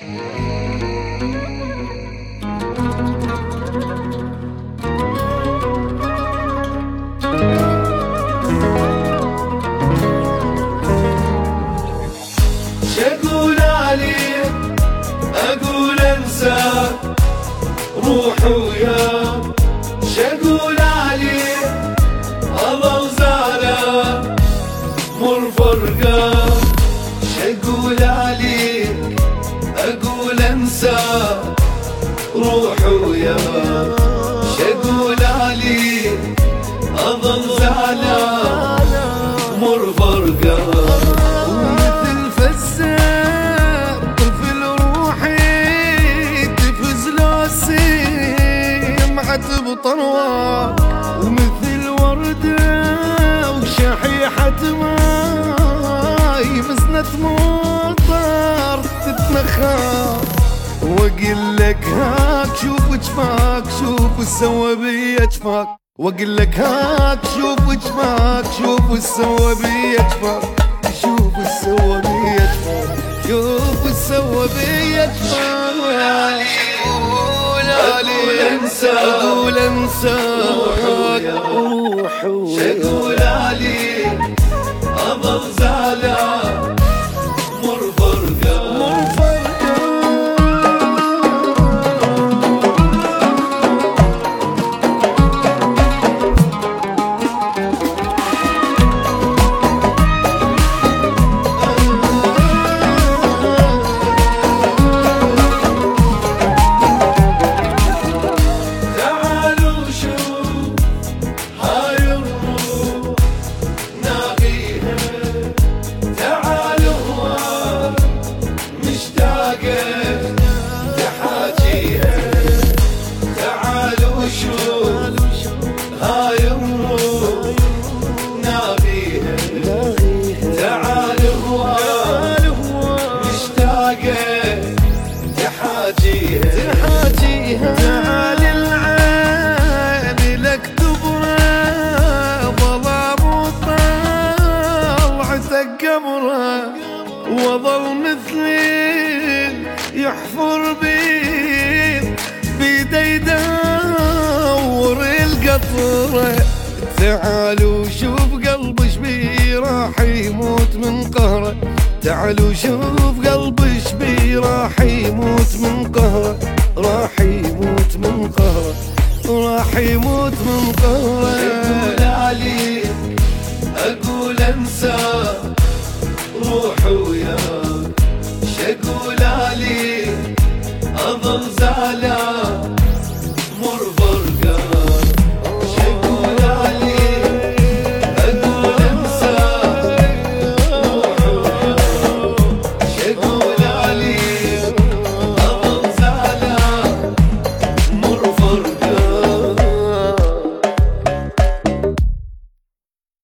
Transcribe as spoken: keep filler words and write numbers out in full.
شقول عليك اقول انساك روح وياك، شقول عليك اظل زعلان مر فرقاك، شقول عليك اقول انساك روح وياك، شقول عليك اظل زعلان مر فرقاك. ومثل فزار طفل روحي تفز لو سمعت بطرواك، ومثل وردة وشحيحة ماي مسنة مطر تتنخى، واقول لك هاك شوف جفاك شوف السوى بيا جفاك، واقول لك هاك شوف جفاك شوف السوى بيا جفاك، شوف السوى بيا جفاك شوف السوى بيا جفاك. قول علي اقول انساك روح وياك، شقول علي اظل زعلان مر فرقاك مر فرقاك. تحاجيها تعال العين لك تبرى ظلام وطلعتك قبره، وظل مثلي يحفر بيد بيدي يدور القطره. تعال وشوف قلبي شبي راح يموت من قهره، تعال وشوف قلبي شبي راح يموت من قهره، راح يموت من قهره، راح يموت من قهره. شقول عليك اقول انساك روح وياك،